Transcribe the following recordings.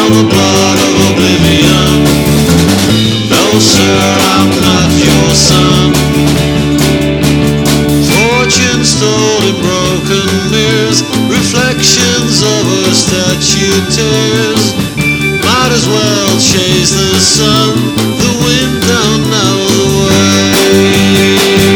the blood of oblivion. No sir, I'm not your son. Fortune stole in broken mirrors, reflections of a statue tears. Might as well chase the sun, the wind don't know the way.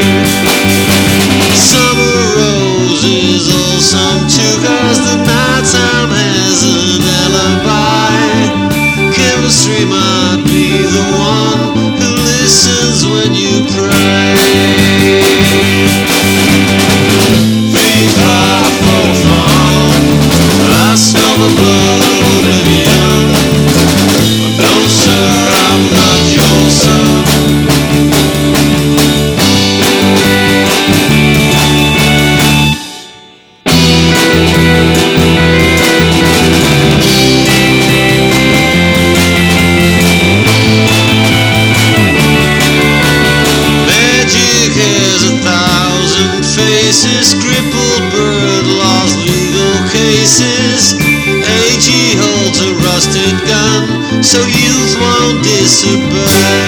Summer roses, all some too, 'cause the nighttime has an alibi. Chemistry might be the one who listens when you pray. Viva profane, I smell the blood of oblivion. No sir, I'm not your son. Magic has 1,000 faces, crippled bird, lost legal cases. AG holds a rusted gun, so youth won't disobey.